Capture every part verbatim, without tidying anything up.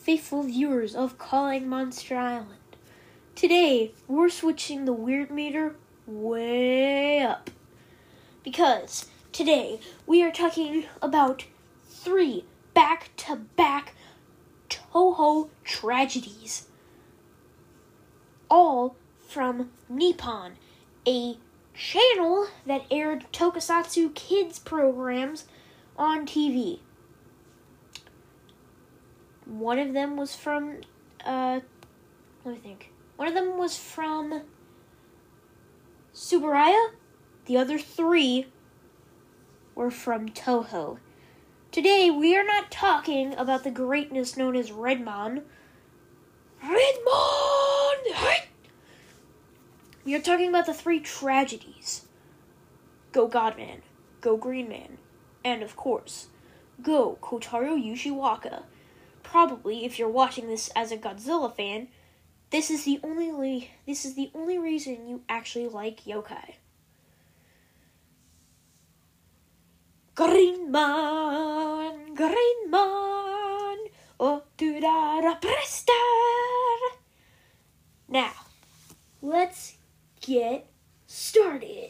faithful viewers of Calling Monster Island. Today, we're switching the weird meter way up. Because today, we are talking about three back-to-back Toho tragedies. All from Nippon, a channel that aired tokusatsu kids programs on T V. One of them was from, uh, let me think. One of them was from Tsuburaya. The other three were from Toho. Today, we are not talking about the greatness known as Redmon. Redmon! Hey! We are talking about the three tragedies. Go Godman, Go Green Man, and of course, Go Kotaro Yushiwaka. Probably, if you're watching this as a Godzilla fan, this is the only this is the only reason you actually like yokai. Green Man, Green Man, oh do da da presta. Now, let's get started.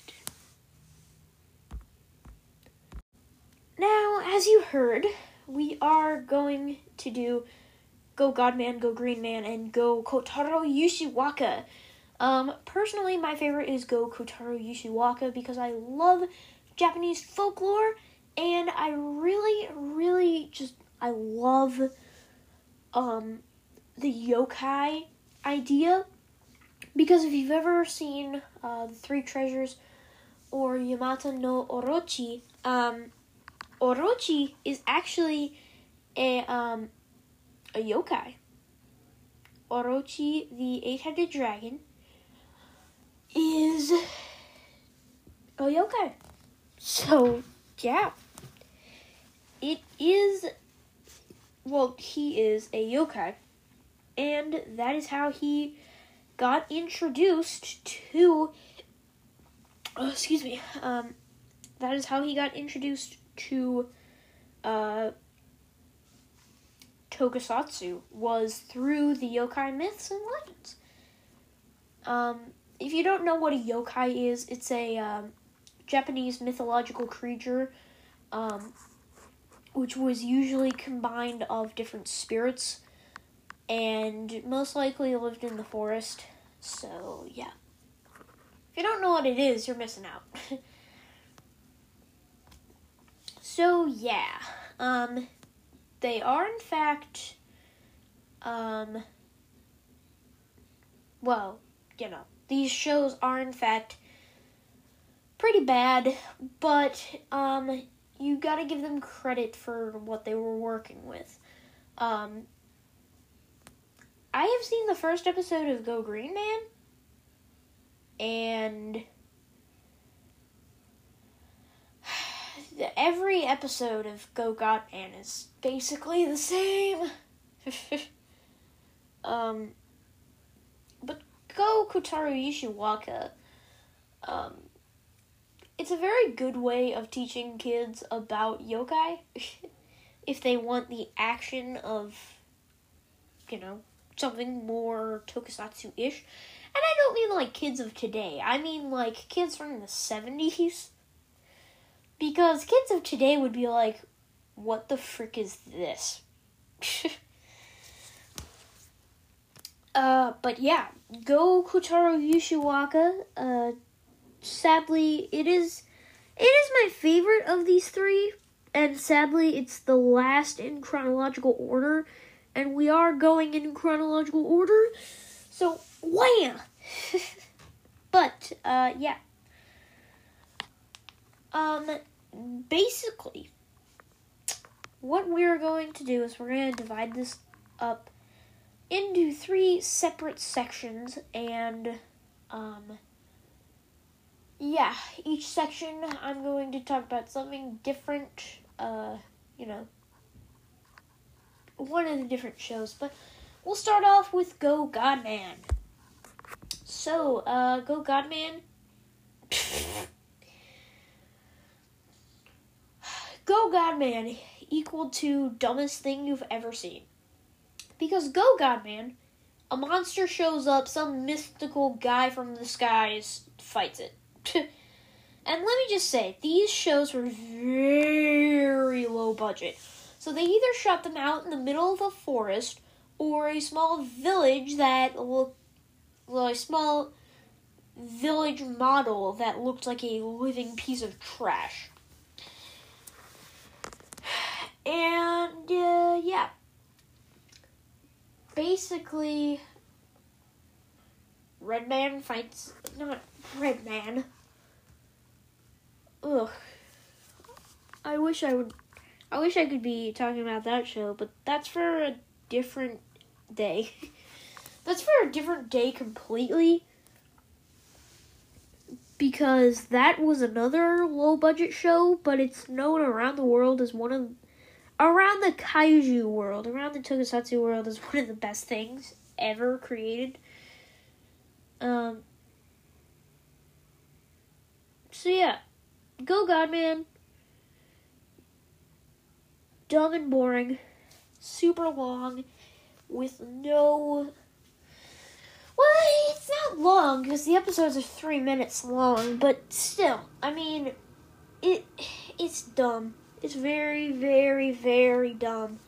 Now, as you heard, we are going to do Go Godman, Go Green Man, and Go Kotaro Yushiwaka. Um, personally, my favorite is Go Kotaro Yushiwaka because I love Japanese folklore, and I really, really just, I love, um, the yokai idea, because if you've ever seen, uh, The Three Treasures, or Yamata no Orochi, um, Orochi is actually a, um, a yokai. Orochi, the eight-headed dragon, is a yokai. So, yeah. It is, well, he is a yokai. And that is how he got introduced to, oh, excuse me, um, that is how he got introduced to, uh, tokusatsu, was through the yokai myths and legends. Um, if you don't know what a yokai is, it's a, um, Japanese mythological creature, um, which was usually combined of different spirits, and most likely lived in the forest, so, yeah. If you don't know what it is, you're missing out. So, yeah, um, they are, in fact, um, well, you know, these shows are, in fact, pretty bad, but, um, you gotta give them credit for what they were working with. Um, I have seen the first episode of Go Green Man, and every episode of Go Godman is basically the same. um, but Go Kotaro Yushiwaka, um, it's a very good way of teaching kids about yokai if they want the action of, you know, something more tokusatsu-ish. And I don't mean like kids of today. I mean like kids from the seventies. Because kids of today would be like, what the frick is this? uh, but yeah, Go Kotaro Yushiwaka, uh, sadly, it is, it is my favorite of these three, and sadly, it's the last in chronological order, and we are going in chronological order, so, wham! But, uh, yeah. Um, basically, what we're going to do is we're going to divide this up into three separate sections, and, um, yeah, each section I'm going to talk about something different, uh, you know, one of the different shows, but we'll start off with Go Godman. So, uh, Go Godman, Go Godman equal to dumbest thing you've ever seen. Because Go Godman, a monster shows up, some mystical guy from the skies fights it. And let me just say, these shows were very low budget. So they either shot them out in the middle of a forest or a small village that looked, well, a small village model that looked like a living piece of trash. And, uh, yeah. Basically, Redman fights, not Redman. Ugh. I wish I would, I wish I could be talking about that show, but that's for a different day. That's for a different day completely. Because that was another low-budget show, but it's known around the world as one of, around the kaiju world, around the tokusatsu world as one of the best things ever created. Um. So yeah, Go Godman. Dumb and boring, super long, with no... Well, it's not long, because the episodes are three minutes long, but still, I mean, it it's dumb. It's very, very, very dumb.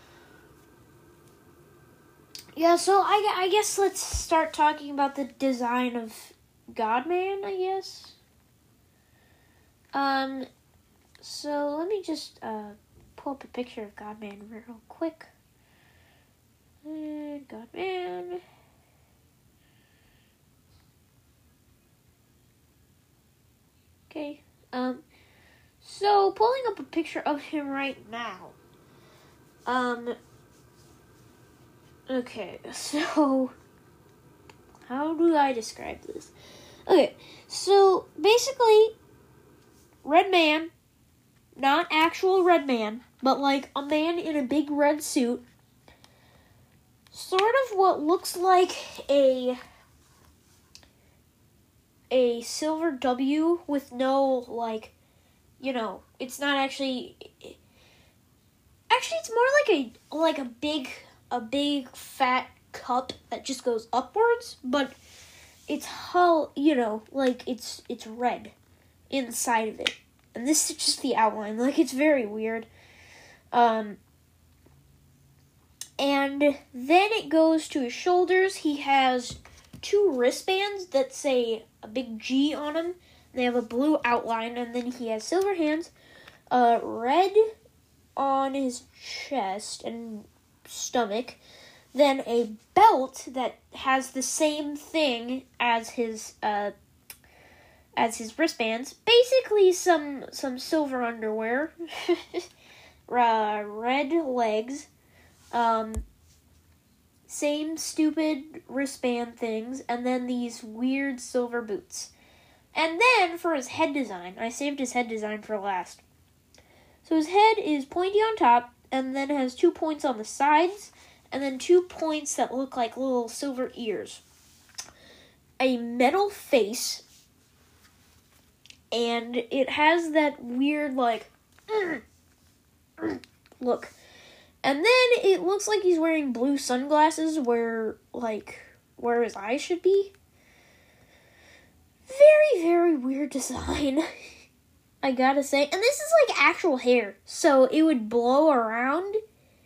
Yeah, so I, I guess let's start talking about the design of Godman, I guess. Um, so let me just, uh, pull up a picture of Godman real quick. And Godman. Okay, um, so pulling up a picture of him right now. Um, okay, so, how do I describe this? Okay, so, basically, Red Man, not actual Red Man, but like a man in a big red suit, sort of what looks like a a silver W with no, like, you know, it's not actually, actually it's more like a, like a big, a big fat cup that just goes upwards, but it's how, you know, like, it's, it's red inside of it. And this is just the outline, like, it's very weird. Um, and then it goes to his shoulders. He has two wristbands that say a big G on them. They have a blue outline, and then he has silver hands, uh, red on his chest and stomach, then a belt that has the same thing as his, uh, as his wristbands. Basically some, some silver underwear, uh, red legs, um, same stupid wristband things, and then these weird silver boots. And then, for his head design, I saved his head design for last. So his head is pointy on top, and then has two points on the sides, and then two points that look like little silver ears. A metal face, and it has that weird, like, look. And then it looks like he's wearing blue sunglasses where, like, where his eyes should be. Very, very weird design, I gotta say. And this is, like, actual hair, so it would blow around.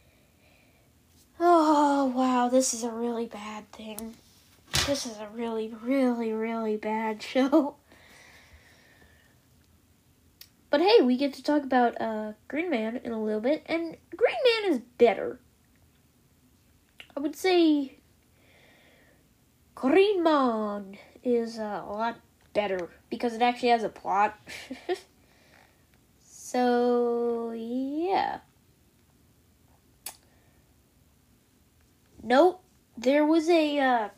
Oh, wow, this is a really bad thing. This is a really, really, really bad show. But hey, we get to talk about uh, Green Man in a little bit, and Green Man is better. I would say Green Man is uh, a lot better, because it actually has a plot. So, yeah. Nope, there was a, uh,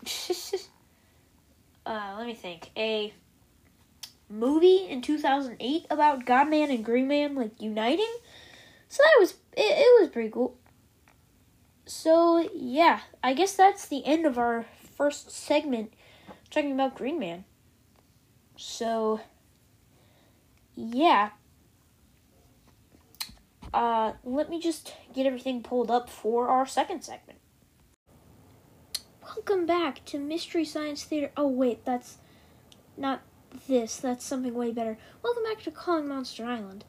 uh, let me think, a movie in two thousand eight about Godman and Green Man, like, uniting. So that was, it, it was pretty cool. So, yeah, I guess that's the end of our first segment talking about Green Man. So, yeah. uh, let me just get everything pulled up for our second segment. Welcome back to Mystery Science Theater. Oh, wait, that's not this. That's something way better. Welcome back to Calling Monster Island.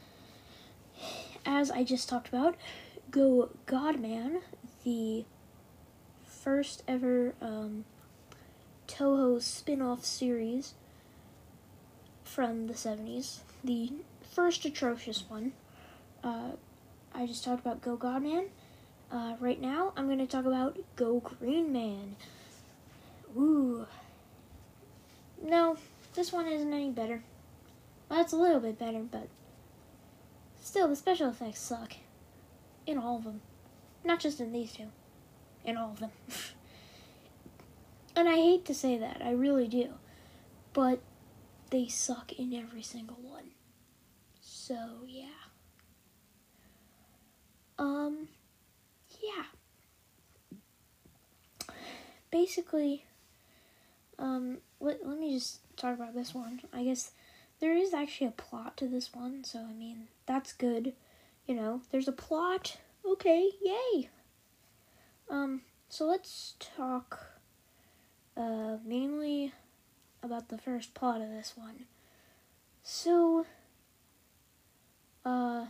As I just talked about, Go Godman, the first ever um, Toho spin-off series from the seventies, the first atrocious one. Uh, I just talked about Go Godman. Uh, right now, I'm going to talk about Go Green Man. Ooh. No, this one isn't any better. Well, it's a little bit better, but still, the special effects suck. In all of them. Not just in these two. In all of them. And I hate to say that, I really do. But they suck in every single one. So, yeah. Um, yeah. Basically, um, let, let me just talk about this one. I guess there is actually a plot to this one, so, I mean, that's good. You know, there's a plot. Okay, yay. Um, so let's talk, uh, mainly about the first plot of this one. So, uh,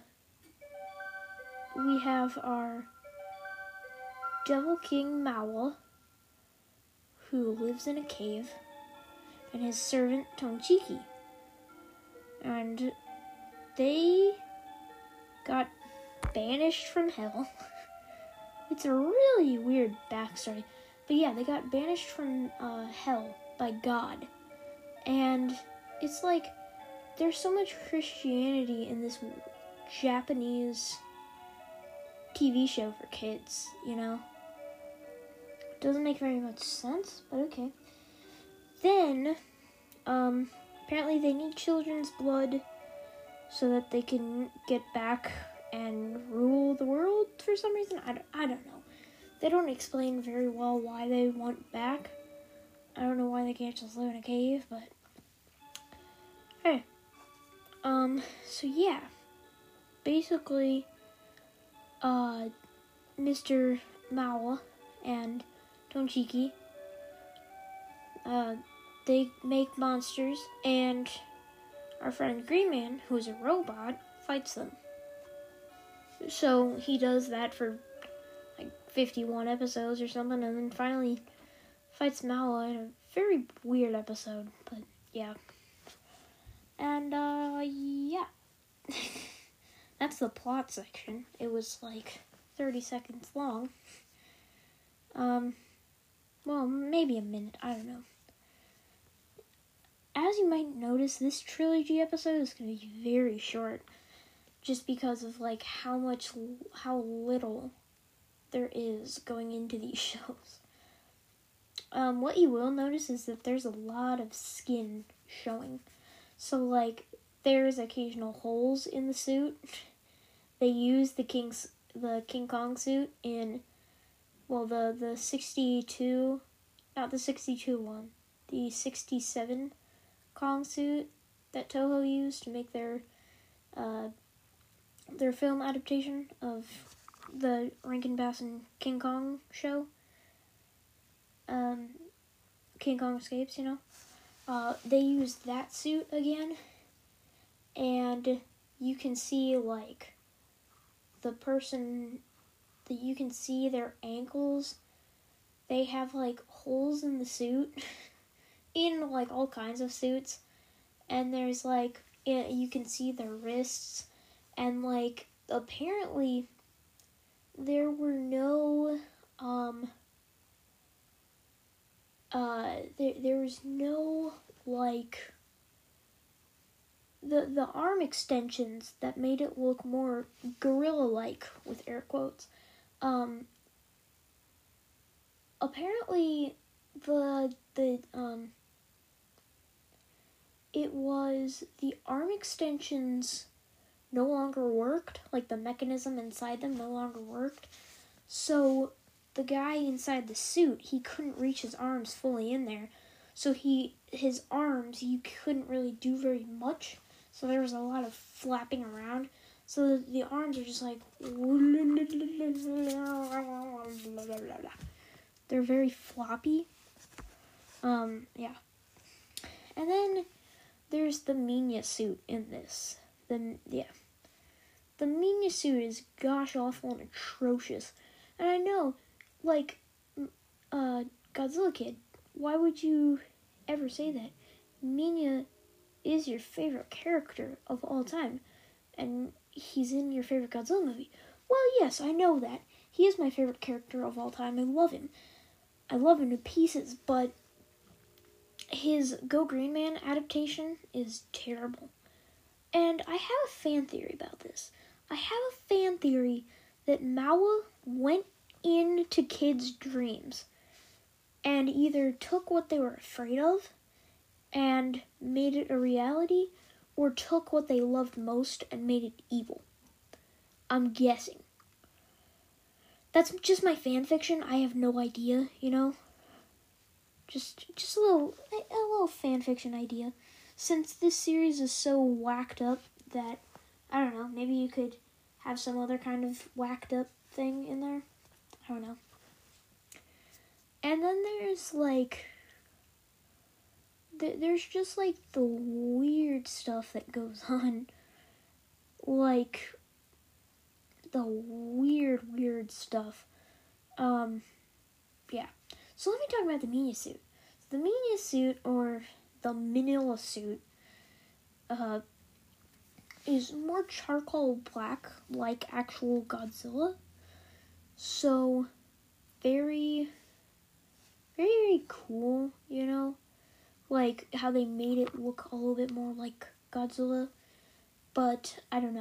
we have our Devil King Mawa, who lives in a cave, and his servant Tonchiki. And they got banished from hell. It's a really weird backstory. But yeah, they got banished from uh, hell by God. And it's like, there's so much Christianity in this Japanese T V show for kids, you know? Doesn't make very much sense, but okay. Then, um, apparently they need children's blood so that they can get back and rule the world for some reason. I don't, I don't know. They don't explain very well why they want back. I don't know why they can't just live in a cave, but hey. Um, so yeah. Basically, uh, Mister Mawa and Tonchiki, uh, they make monsters, and our friend Green Man, who is a robot, fights them. So he does that for like fifty-one episodes or something, and then finally fights Mawa in a very weird episode, but yeah. And, uh, yeah. That's the plot section. It was like thirty seconds long. Um, well, maybe a minute, I don't know. As you might notice, this trilogy episode is going to be very short, just because of, like, how much, how little there is going into these shows. Um, what you will notice is that there's a lot of skin showing. So, like, there's occasional holes in the suit. They use the King's, the King Kong suit in, well, the, the sixty-two, not the sixty-two one, the sixty-seven Kong suit that Toho used to make their, uh, their film adaptation of the Rankin Bass and King Kong show. Um, King Kong Escapes, you know. Uh, they used that suit again, and you can see, like, the person, that you can see their ankles. They have, like, holes in the suit, in, like, all kinds of suits, and there's, like, it, you can see their wrists, and, like, apparently, there were no, um, uh, there, there was no, like, the, the arm extensions that made it look more gorilla-like, with air quotes. Um, apparently, the, the, um, it was, the arm extensions no longer worked, like the mechanism inside them no longer worked, so the guy inside the suit, he couldn't reach his arms fully in there, so he, his arms, you couldn't really do very much, so there was a lot of flapping around, So the, the arms are just like... They're very floppy. Um, yeah. And then there's the Minya suit in this. The, yeah. The Minya suit is gosh awful and atrocious. And I know, like, uh, Godzilla Kid, why would you ever say that? Minya is your favorite character of all time. And he's in your favorite Godzilla movie. Well, yes, I know that. He is my favorite character of all time. I love him. I love him to pieces, but his Go Green Man adaptation is terrible. And I have a fan theory about this. I have a fan theory that Mawa went into kids' dreams and either took what they were afraid of and made it a reality, or took what they loved most and made it evil. I'm guessing. That's just my fan fiction. I have no idea, you know? Just just a little a little fan fiction idea. Since this series is so whacked up that, I don't know, maybe you could have some other kind of whacked up thing in there. I don't know. And then there's like, th- there's just like the weird stuff that goes on. Like, the weird, weird stuff. Um, yeah. So let me talk about the Minya suit. The Minya suit, or the Manila suit, uh, is more charcoal black, like actual Godzilla. So, very, very, very cool, you know? Like, how they made it look a little bit more like Godzilla. But, I don't know.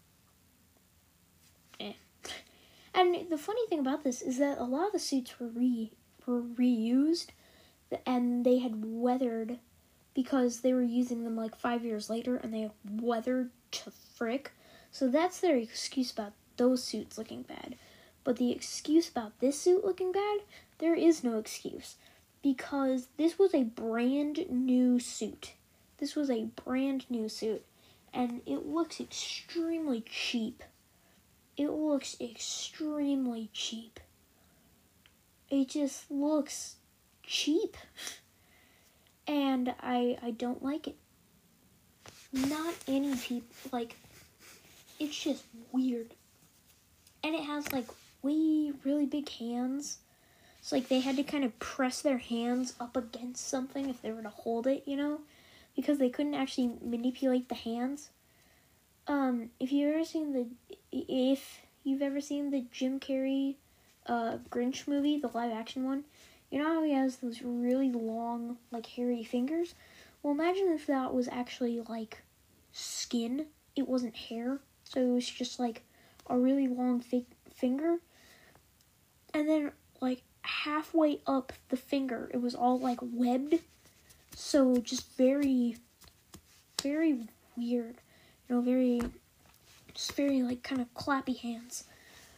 Eh. And the funny thing about this is that a lot of the suits were re were reused, and they had weathered because they were using them like five years later, and they weathered to frick. So that's their excuse about those suits looking bad. But the excuse about this suit looking bad, there is no excuse, because this was a brand new suit. This was a brand new suit, and it looks extremely cheap. It looks extremely cheap. It just looks cheap. And I I don't like it. Not any people, like, it's just weird. And it has, like, way, really big hands. It's like they had to kind of press their hands up against something if they were to hold it, you know? Because they couldn't actually manipulate the hands. Um, if you've ever seen the, if you've ever seen the Jim Carrey, uh, Grinch movie, the live action one, you know how he has those really long, like, hairy fingers? Well, imagine if that was actually, like, skin. It wasn't hair. So it was just, like, a really long fi- finger. And then, like, halfway up the finger, it was all, like, webbed. So just very, very weird. You know, very, just very, like, kind of clappy hands.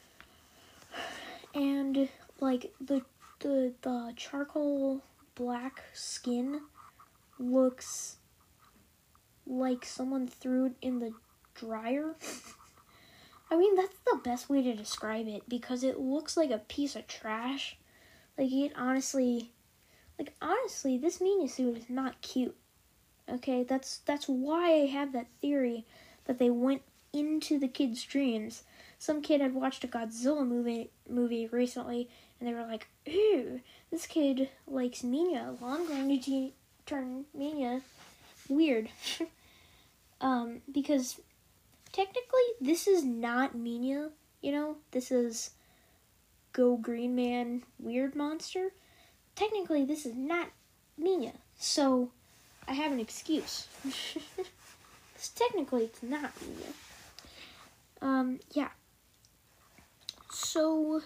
And, like, the the the charcoal black skin looks like someone threw it in the dryer. I mean, that's the best way to describe it, because it looks like a piece of trash. Like, it honestly, like, honestly, this Minya suit is not cute. Okay, that's that's why I have that theory that they went into the kids' dreams. Some kid had watched a Godzilla movie movie recently, and they were like, "Ooh, this kid likes Minya. Well, I'm going to turn Minya weird." um, because technically, this is not Minya. You know, this is Go Green Man Weird Monster. Technically, this is not Minya, so I have an excuse. Because technically, it's not Minya. Um, yeah. So,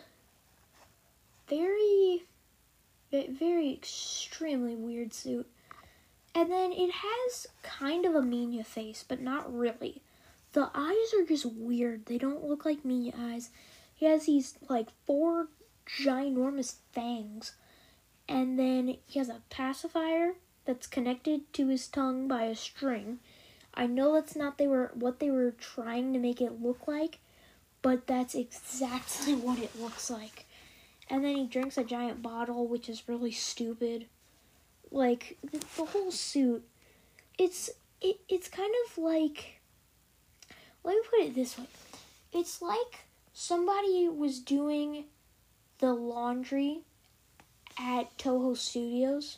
very, very extremely weird suit. And then it has kind of a Minya face, but not really. The eyes are just weird. They don't look like Minya eyes. He has these, like, four ginormous fangs. And then he has a pacifier that's connected to his tongue by a string. I know that's not they were what they were trying to make it look like, but that's exactly what it looks like. And then he drinks a giant bottle, which is really stupid. Like, the, the whole suit, it's it, it's kind of like, let me put it this way. It's like somebody was doing the laundry at Toho Studios.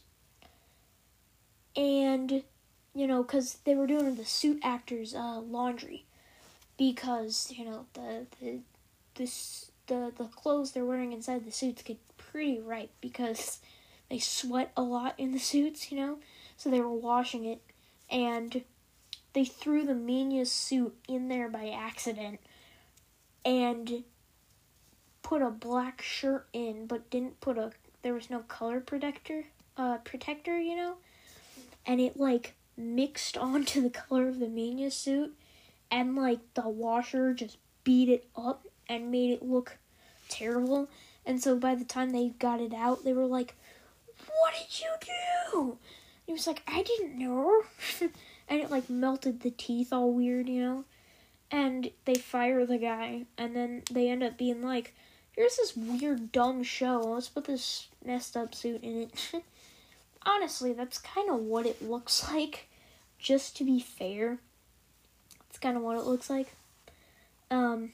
And, you know, because they were doing the suit actors' uh, laundry. Because, you know, the the this the the clothes they're wearing inside the suits get pretty ripe because they sweat a lot in the suits, you know. So they were washing it, and they threw the Minya suit in there by accident, and put a black shirt in, but didn't put a. There was no color protector, uh, protector, you know, and it like mixed onto the color of the Minya suit. And, like, the washer just beat it up and made it look terrible. And so by the time they got it out, they were like, what did you do? And he was like, I didn't know. And it, like, melted the teeth all weird, you know? And they fire the guy. And then they end up being like, here's this weird, dumb show. Let's put this messed up suit in it. Honestly, that's kind of what it looks like. Just to be fair. It's kind of what it looks like. Um,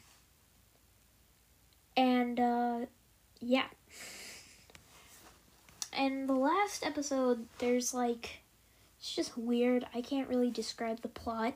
and, uh, yeah. And the last episode, there's, like, it's just weird. I can't really describe the plot.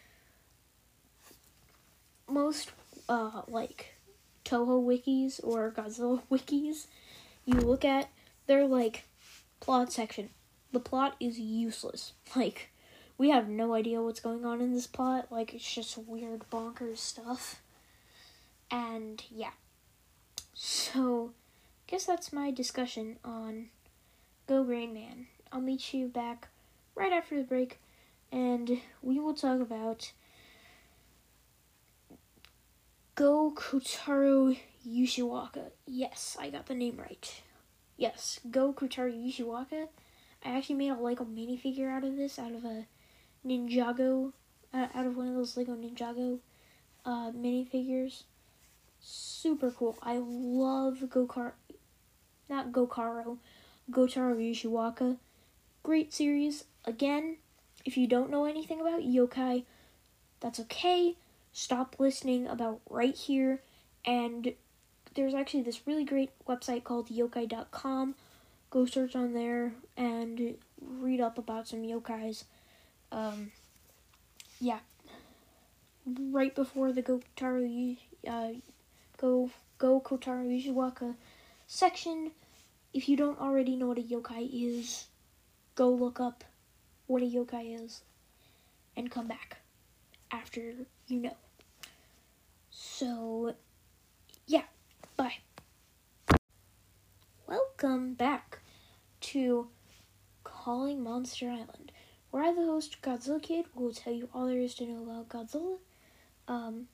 Most, uh, like, Toho wikis or Godzilla wikis you look at, they're, like, plot section. The plot is useless. Like, we have no idea what's going on in this plot. Like, it's just weird, bonkers stuff. And, yeah. So, I guess that's my discussion on Go Green Man. I'll meet you back right after the break, and we will talk about Go Kotaro Yushiwaka. Yes, I got the name right. Yes, Go Kotaro Yushiwaka. I actually made a Lego minifigure out of this, out of a Ninjago, uh, out of one of those Lego Ninjago uh, minifigures. Super cool. I love Gokar, not Gokaro, Gotaro Yushiwaka. Great series. Again, if you don't know anything about yokai, that's okay. Stop listening about right here. And there's actually this really great website called yokai dot com. Go search on there and read up about some yokais. Um, yeah. Right before the Gotaro, uh, Go, Go Kotaro Yushiwaka section, if you don't already know what a yokai is, go look up what a yokai is and come back after you know. So, yeah, bye. Welcome back to Calling Monster Island, where I, the host, Godzilla Kid, will tell you all there is to know about Godzilla. Um,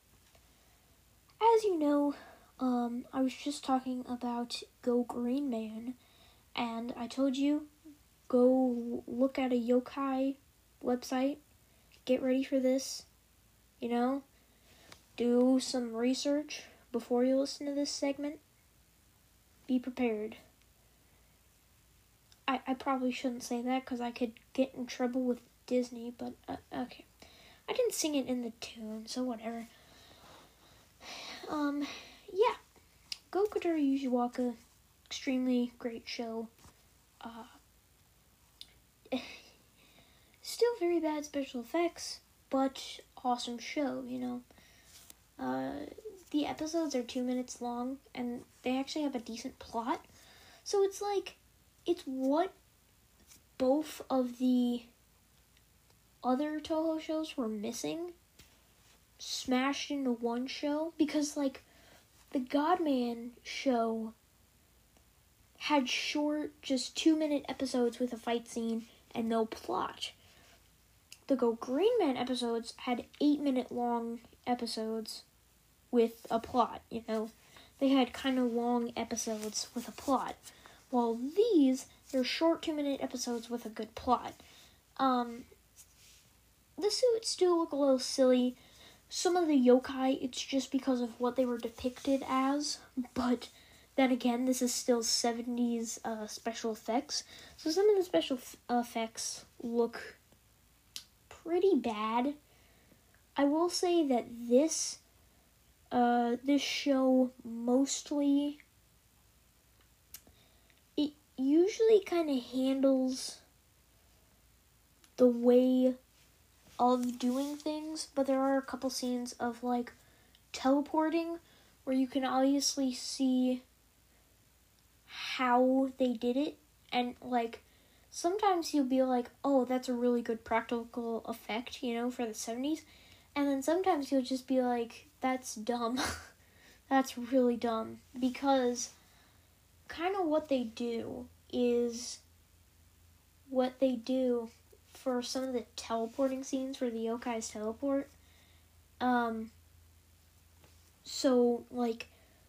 as you know, um, I was just talking about Go Green Man, and I told you, go look at a yokai website, get ready for this, you know, do some research before you listen to this segment. Be prepared. I, I probably shouldn't say that because I could get in trouble with Disney, but uh, okay. I didn't sing it in the tune, so whatever. Um, yeah. Go Kotaro Yushiwaka, extremely great show. Uh, still very bad special effects, but awesome show, you know. Uh, the episodes are two minutes long, and they actually have a decent plot. So it's like, it's what both of the other Toho shows were missing, smashed into one show, because, like, the Godman show had short, just two-minute episodes with a fight scene and no plot. The Go Green Man episodes had eight-minute-long episodes with a plot, you know. They had kind of long episodes with a plot. While these, they're short two-minute episodes with a good plot. Um, the suits do look a little silly. Some of the yokai, it's just because of what they were depicted as, but then again, this is still seventies uh, special effects, so some of the special f- effects look pretty bad. I will say that this, uh, this show mostly, it usually kind of handles the way of doing things, but there are a couple scenes of, like, teleporting, where you can obviously see how they did it, and, like, sometimes you'll be like, oh, that's a really good practical effect, you know, for the seventies, and then sometimes you'll just be like, that's dumb. That's really dumb, because kind of what they do is, what they do for some of the teleporting scenes where the yokais teleport, um, so, like,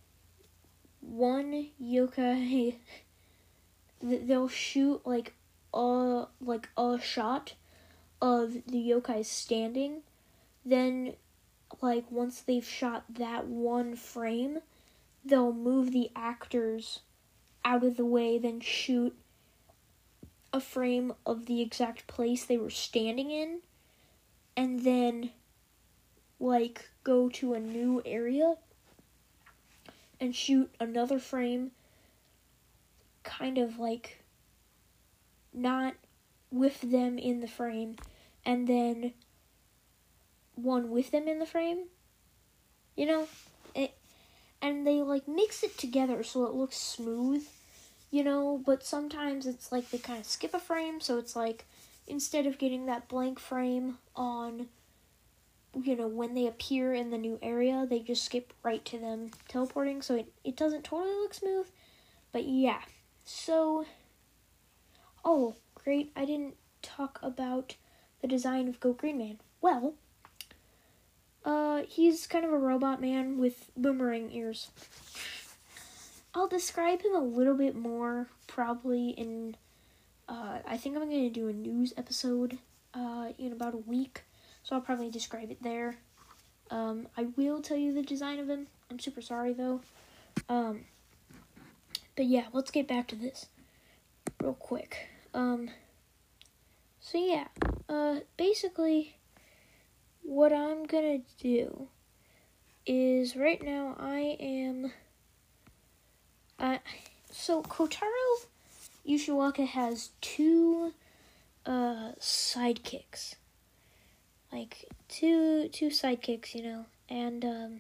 one yokai, they'll shoot, like, a, like, a shot of the yokai standing, then, like, once they've shot that one frame, they'll move the actors out of the way, then shoot a frame of the exact place they were standing in, and then, like, go to a new area and shoot another frame, kind of, like, not with them in the frame, and then one with them in the frame, you know, it, and they, like, mix it together so it looks smooth, you know, but sometimes it's like they kind of skip a frame, so it's like, instead of getting that blank frame on, you know, when they appear in the new area, they just skip right to them teleporting, so it, it doesn't totally look smooth, but yeah, so, oh, great, I didn't talk about the design of Go Green Man. Well, uh, he's kind of a robot man with boomerang ears. I'll describe him a little bit more probably in, uh, I think I'm going to do a news episode, uh, in about a week, so I'll probably describe it there. Um, I will tell you the design of him. I'm super sorry, though. Um, but yeah, let's get back to this real quick. Um, so yeah, uh, basically, what I'm going to do is, right now, I am... Uh, so, Kotaro Yoshiwaka has two, uh, sidekicks. Like, two, two sidekicks, you know, and, um,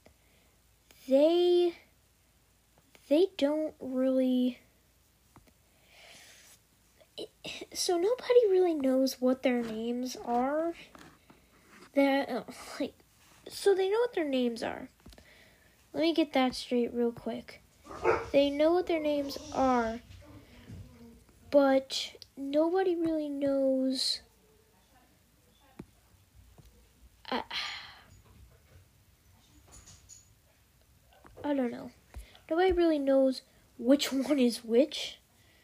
they, they don't really, it, so nobody really knows what their names are, that, uh, like, so they know what their names are. Let me get that straight real quick. They know what their names are, but nobody really knows. I, I don't know. Nobody really knows which one is which.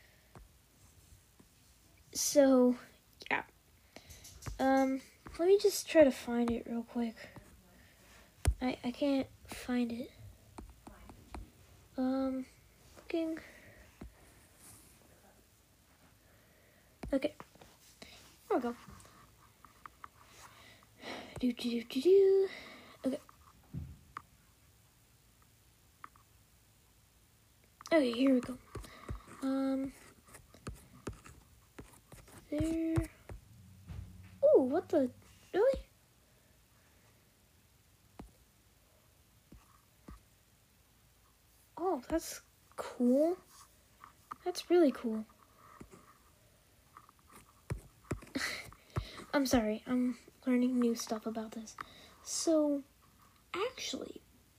So, yeah. Um, let me just try to find it real quick. I, I can't find it. Um, looking. Okay. There we go. Do, do, do, do, do. Okay. Okay, here we go. Um, there. Oh, what the? Really? Oh, that's cool. That's really cool. I'm sorry, I'm learning new stuff about this. So, actually,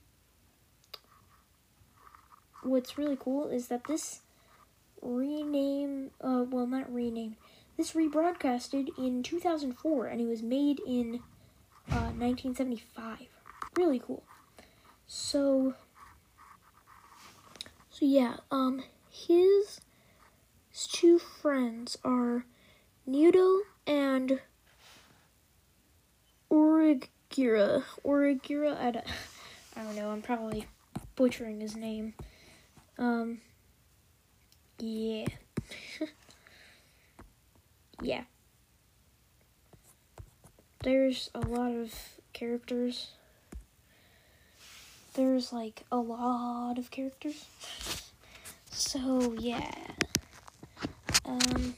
what's really cool is that this rename, uh, well, not renamed, this rebroadcasted in two thousand four, and it was made in uh, nineteen seventy-five. Really cool. So, so yeah, um, his, his two friends are Muto and Origira. Origira, I don't, I don't know, I'm probably butchering his name. Um, yeah. yeah. There's a lot of characters. There's, like, a lot of characters. So, yeah. Um,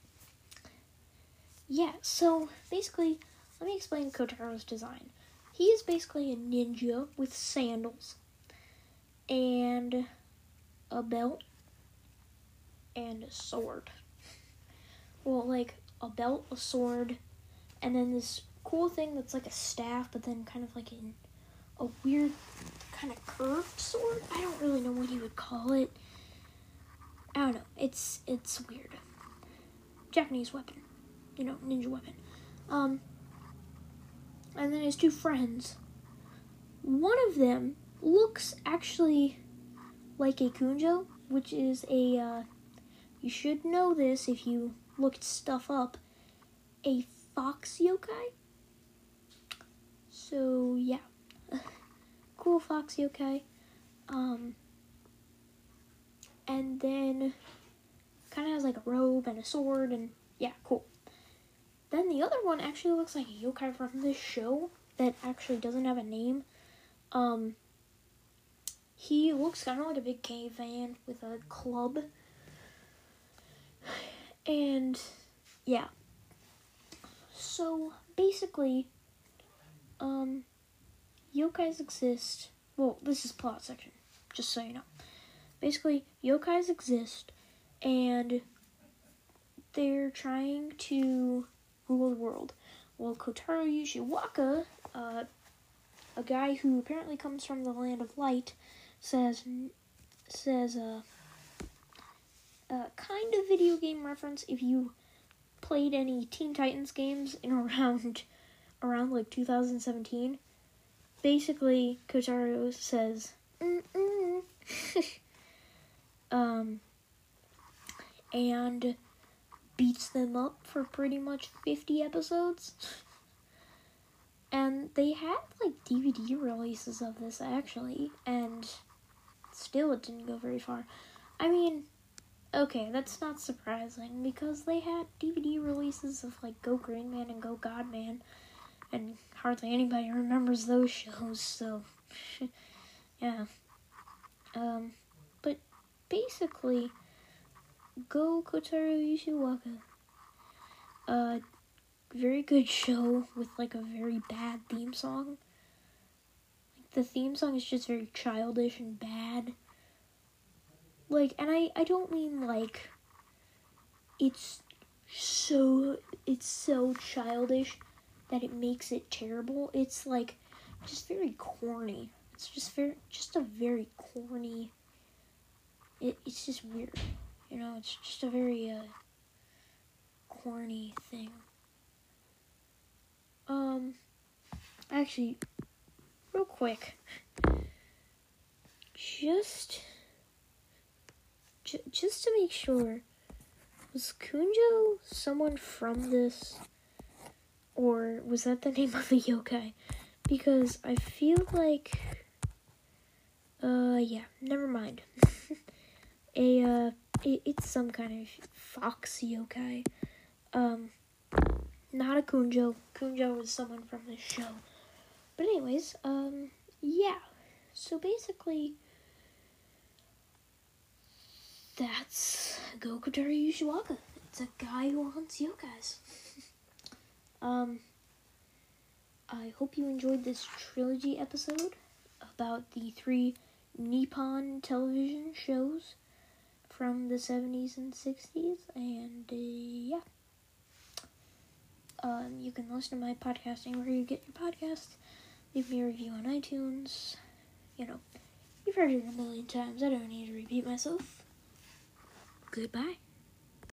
yeah, so, basically, let me explain Kotaro's design. He is basically a ninja with sandals and a belt and a sword. Well, like, a belt, a sword, and then this cool thing that's like a staff, but then kind of like in a weird kind of curved sword. I don't really know what you would call it. I don't know. It's it's weird. Japanese weapon. You know, ninja weapon. Um, and then his two friends. One of them looks actually like a Kunjo, which is a, uh, you should know this if you looked stuff up, a fox yokai. So, yeah. Cool fox yokai. Um, and then kind of has like a robe and a sword, and yeah, cool. Then the other one actually looks like a yokai from this show that actually doesn't have a name. Um, he looks kind of like a big caveman with a club. And, yeah. So, basically, um, yokais exist. Well, this is plot section, just so you know. Basically, yokais exist, and they're trying to rule the world. Well, Kotaro Yushiwaka, uh, a guy who apparently comes from the land of light, says, says, uh, uh, kind of video game reference if you played any Teen Titans games in around, around like two thousand seventeen. Basically, Kotaro says, mm-mm. um, and beats them up for pretty much fifty episodes. And they had, like, D V D releases of this, actually, and still it didn't go very far. I mean, okay, that's not surprising, because they had D V D releases of, like, Go Green Man and Go God Man, and hardly anybody remembers those shows, so, yeah. Um, but basically, Go Kotaro Yushiwaka. Uh, very good show with, like, a very bad theme song. Like, the theme song is just very childish and bad. Like, and I, I don't mean, like, it's so, it's so childish that it makes it terrible. It's, like, just very corny. It's just very, just a very corny, it, it's just weird. You know, it's just a very, uh, corny thing. Um, actually, real quick, just, j- just to make sure, was Kunjo someone from this, or was that the name of the yokai? Because I feel like, uh, yeah, never mind. a, uh, it, it's some kind of fox yokai. Um, not a Kunjo. Kunjo is someone from this show. But anyways, um, yeah. So basically, that's Go Kotaro Yushiwaka. It's a guy who hunts yokais. um, I hope you enjoyed this trilogy episode about the three Nippon television shows from the seventies and sixties, and, uh, yeah. Um, you can listen to my podcasting where you get your podcasts. Leave me a review on iTunes. You know, you've heard it a million times. I don't need to repeat myself. Goodbye.